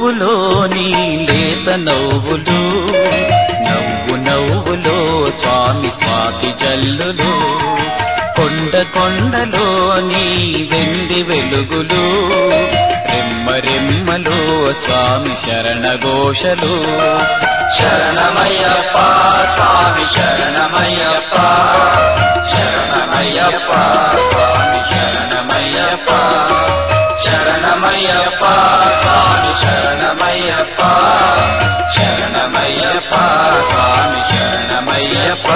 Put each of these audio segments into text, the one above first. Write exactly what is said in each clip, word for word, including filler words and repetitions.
పువ్వులోని లేత నవ్వులు, నవ్వు నవ్వులో స్వామి స్వాతి జల్లులు, కొండ కొండలోని వెండి వెలుగులు, రెమ్మ రెమ్మలో స్వామి శరణ ఘోషలు. శరణమయ్యప్ప స్వామి శరణమయ్యప్ప, శరణమయ్యప్ప స్వామి శరణమయ్యప్ప, శరణమయ్యప్ప స్వామి శరణమయ్యప్ప, శరణమయ్యప్ప స్వామి శరణమయ్యప్ప.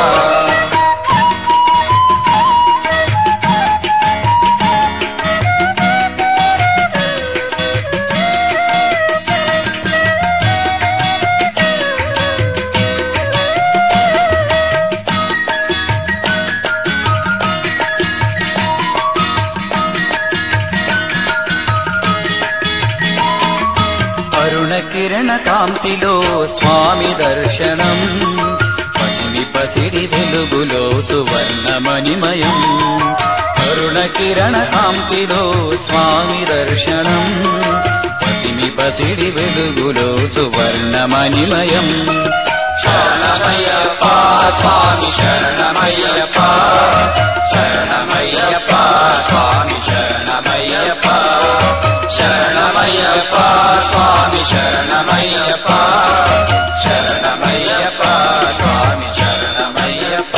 అరుణ కిరణ కాంతిలో స్వామి దర్శనం, పసిడి పసిడి వెలుగులో సువర్ణమణిమయం. అరుణ కిరణ కాంతిలో స్వామి దర్శనం, పసిడి పసిడి వెలుగులో సువర్ణమణిమయం. శరణమయ్యప్ప స్వామి శరణమయ్యప్ప, శరణమయ్యప్ప స్వామి శరణమయ్యప్ప, శరణమయ్యప్ప స్వామి శరణమయ్యప్ప, శరణమయ్యప్ప స్వామి శరణమయ్యప్ప.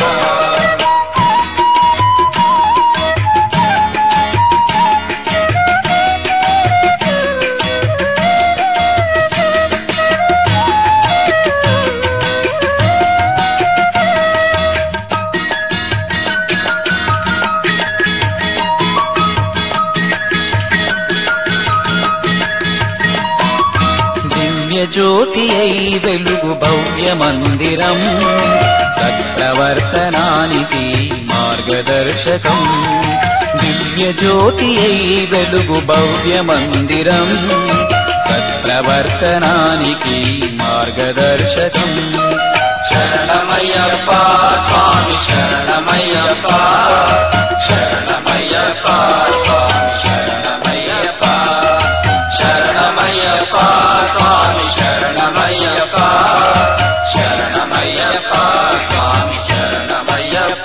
జ్యోతి అయి వెలుగు భవ్య మందిరం, సత్ప్రవర్తనానికి మార్గదర్శకం. దివ్య జ్యోతి అయి వెలుగు భవ్య మందిరం, సత్ప్రవర్తనానికి మార్గదర్శకం. శరణమయ్యప్ప స్వామి శరణమయ్యప్ప, శరణమయ్యప్ప స్వామి శరణమయ్యప్ప, శరణమయ్యప్ప స్వామి శరణమయ్యప్ప, శరణమయ్యప్ప స్వామి శరణమయ్యప్ప.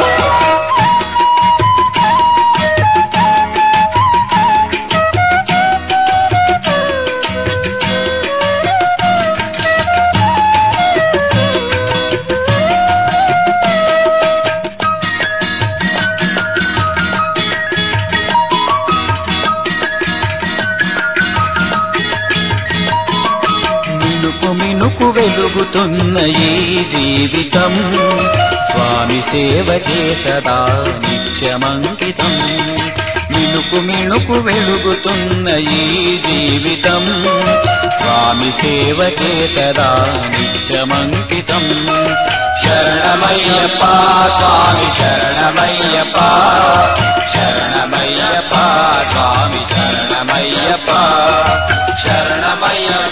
మినుకు మినుకు వెలుగుతున్న ఈ జీవితం, స్వామి సేవకే సదా నిత్యమంకితం. మినుకు మినుకు వెలుగుతున్న ఈ జీవితం, స్వామి సేవకే సదా నిత్యమంకితం. శరణమయ్యప్ప స్వామి శరణమయ్యప్ప, శరణమయ్యప్ప స్వామి శరణమయ్యప్ప, శరణమయ్యప్ప